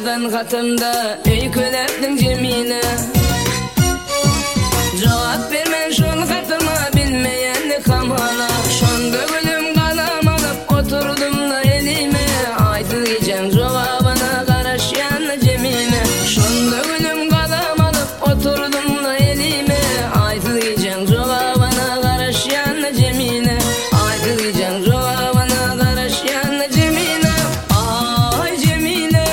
yazdan katımda öyküleptin Cemile. Cevap vermen şun katıma bilmeyenli kamala. Şonda gülüm kalam alıp oturdum da elime. Aytılacağım cevabına karışyan Cemile. Şonda gülüm kalam alıp oturdum da elime. Aytılacağım cevabına karışyan Cemile. Aytılacağım cevabına karışyan Cemile. Ay Cemile,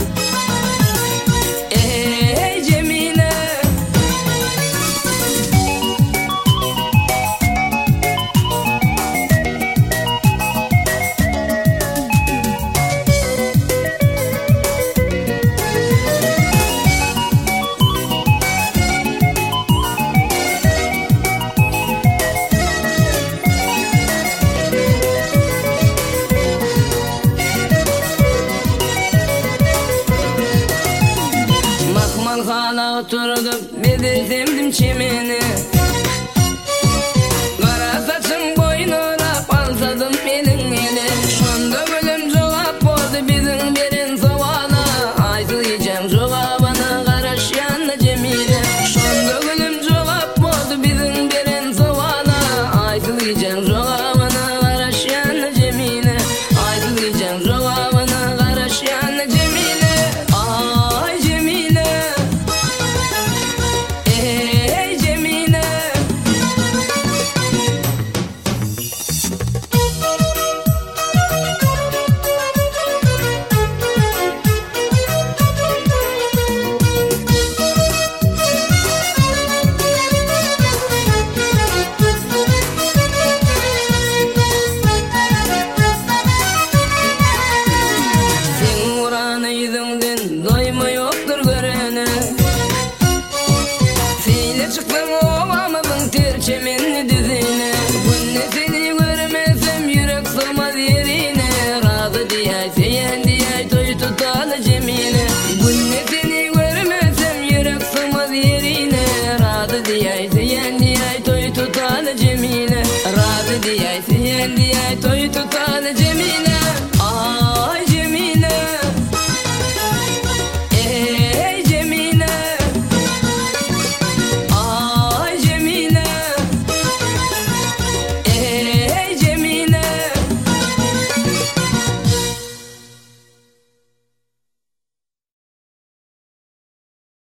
ey Cemile. Makmal hala oturdum belirdim çimeni. Kara saçım boynuna balsadım elin eli. Şonda gülüm cevap oldu bizim birin soğana. Aytılacağım cevabına karışyan Cemile. Şonda gülüm cevap oldu bizim birin soğana. Aytılacağım cevabına karışyan Cemile. Aytılacağım cevabına karışyan Cemile. Ay Cemile, ey Cemile. Sen vuran yüzünden doyma yoktur görene. Seyle çıktım ovamızın terçemenli düzine. Günne seni görmesem yürek sığmaz yerine. Razı diyay seyen diyay toy tutalı Cemile. Günne seni görmesem yürek sığmaz yerine. Razı diyay seyen diyay toy tutalı Cemile. Razı diyay seyen diyay toy tutalı